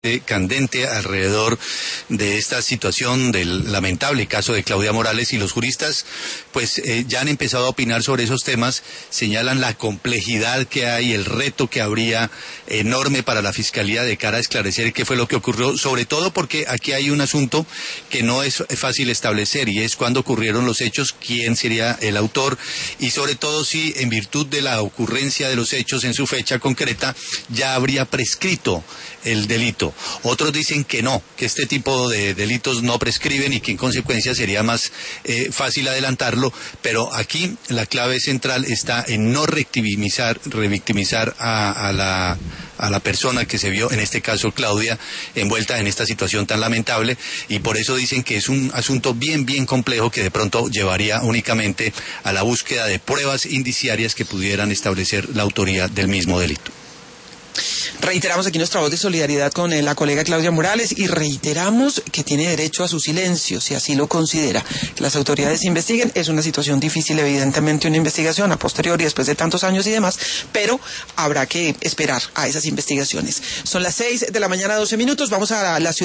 candente alrededor de esta situación del lamentable caso de Claudia Morales, y los juristas pues ya han empezado a opinar sobre esos temas, señalan la complejidad que hay, el reto que habría enorme para la Fiscalía de cara a esclarecer qué fue lo que ocurrió, sobre todo porque aquí hay un asunto que no es fácil establecer, y es cuándo ocurrieron los hechos, quién sería el autor, y sobre todo si en virtud de la ocurrencia de los hechos en su fecha concreta ya habría prescrito el delito. Otros dicen que no, que este tipo de delitos no prescriben y que en consecuencia sería más fácil adelantarlo, pero aquí la clave central está en no revictimizar a la persona que se vio, en este caso Claudia, envuelta en esta situación tan lamentable, y por eso dicen que es un asunto bien complejo que de pronto llevaría únicamente a la búsqueda de pruebas indiciarias que pudieran establecer la autoría del mismo delito. Reiteramos aquí nuestra voz de solidaridad con la colega Claudia Morales y reiteramos que tiene derecho a su silencio, si así lo considera. Que las autoridades investiguen, es una situación difícil, evidentemente, una investigación a posteriori, después de tantos años y demás, pero habrá que esperar a esas investigaciones. Son las 6 de la mañana, 12 minutos, vamos a la ciudad.